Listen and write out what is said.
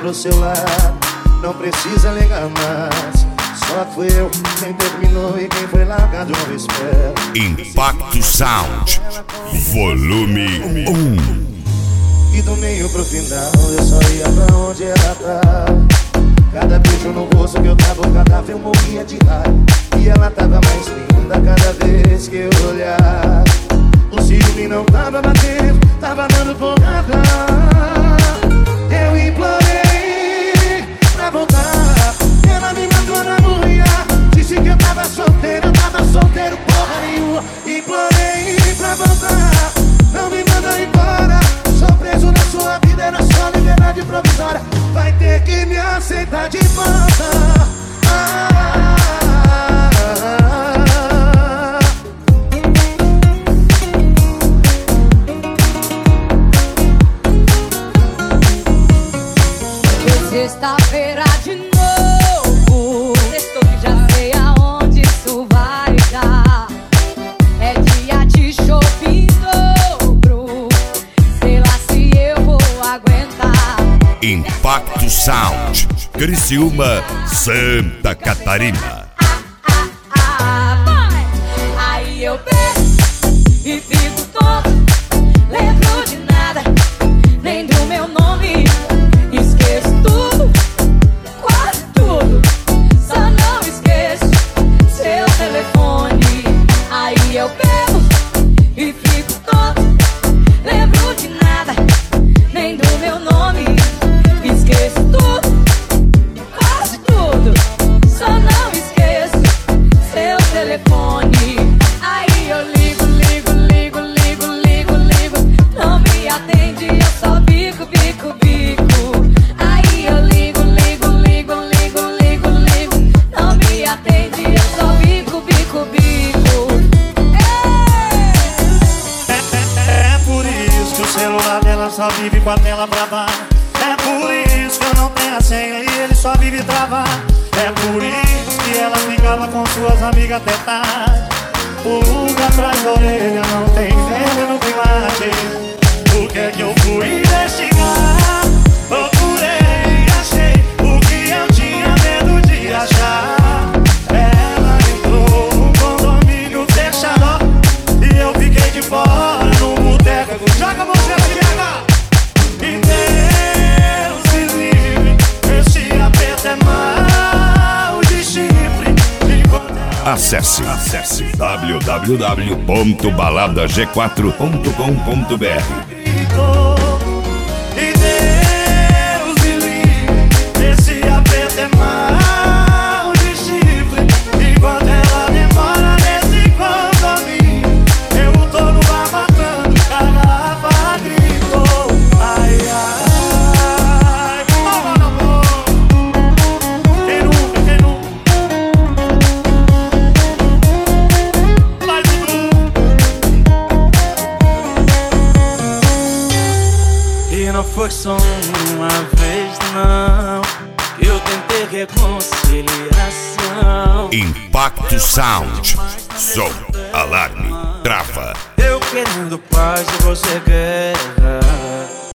pro seu lado. Não precisa ligar mais. Só fui eu quem terminou e quem foi largado não espera. Impacto Sound, volume 1. E do meio pro final eu só ia pra onde ela tava. Cada beijo no rosto que eu dava, cada vez eu morria de raiva. E ela tava mais linda cada vez que eu olhava. O ciúme não tava batendo, tava dando porrada. Eu implorei pra voltar. Ela me mandou na mulher. Disse que eu tava solteiro porra nenhuma. Implorei pra voltar. Não me manda embora. Sou preso na sua vida, era só liberdade provisória. Vai ter que me aceitar de volta. Sexta-feira de novo. Estou que já sei aonde isso vai dar. É dia de shopping dobro. Sei lá se eu vou aguentar. Impacto Sound, Criciúma, Santa Catarina. Aí eu bebo e fico tonto. Lembro de nada, nem do meu nome. Esqueço tudo, quase tudo. Só não esqueço seu telefone. Aí eu bebo e fico tonto. Lembro de nada, nem do meu nome. Esqueço tudo, quase tudo. Só não esqueço seu telefone. Aí eu ligo, ligo, ligo, ligo, ligo, ligo. Não me atende, eu só bico, bico, bico. Aí eu ligo, ligo, ligo, ligo, ligo, ligo. Não me atende, eu só bico, bico, bico. É por isso que o celular dela só vive com a tela travada. É por isso que eu não tenho a senha e ele só vive travado. É por isso que ela ficava com suas amigas até tarde. Pulga atrás da orelha, não tem venda no climax. O que é que eu fui investigar? Procurei e achei o que eu tinha medo de achar. Ela entrou num condomínio fechado e eu fiquei de fora no boteco. Joga você aqui agora! E Deus me livre, esse aperto é mal de chifre. Acesse www.baladag4.com.br. E Deus me livre, esse aperto é mal de chifre. Enquanto ela demora nesse condomínio, eu tô no bar matando garrafa, grito. Ai, ai, oh, amor. Quem nunca, quem nunca? Vai, Dudu. E não foi só uma vez, não, que eu tentei reconciliação. Impacto Sound, som, alarme, trava. Eu querendo paz e você guerra.